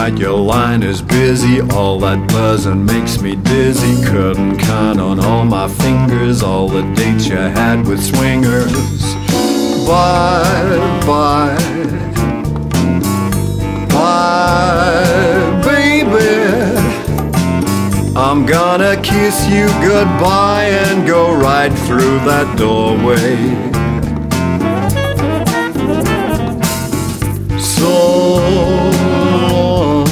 tonight your line is busy. All that buzzing makes me dizzy. Couldn't count on all my fingers all the dates you had with swingers. Bye, bye, bye, baby. I'm gonna kiss you goodbye and go right through that doorway. So long,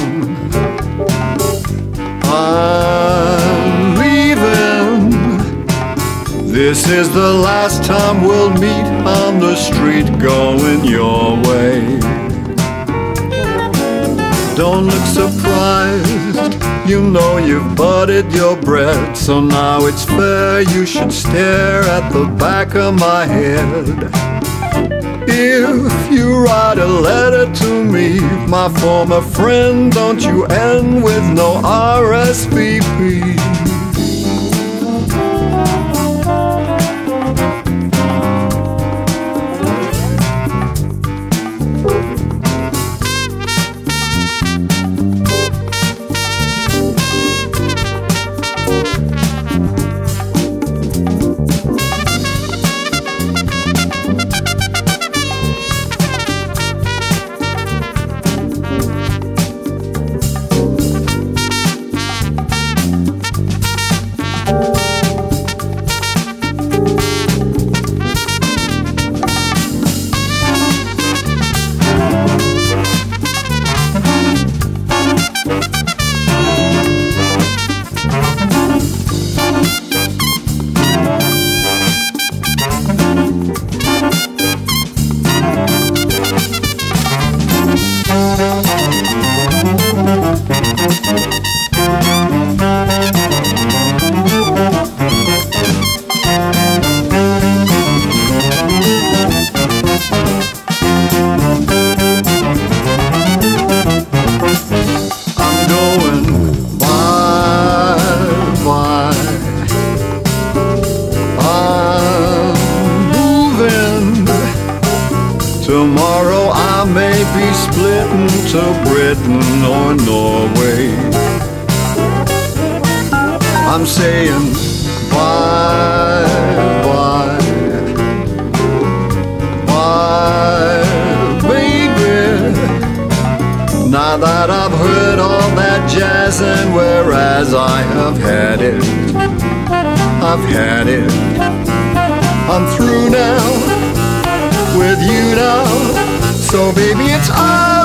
I'm leaving. This is the last time we'll meet on the street going your way. Don't look surprised, you know you've butted your breath. So now it's fair you should stare at the back of my head. If you write a letter to me, my former friend, don't you end with no RSVP. Tomorrow I may be splitting to Britain or Norway. I'm saying bye, bye, bye, baby. Now that I've heard all that jazz, and whereas I have had it, I've had it. I'm through now with you now, so baby it's all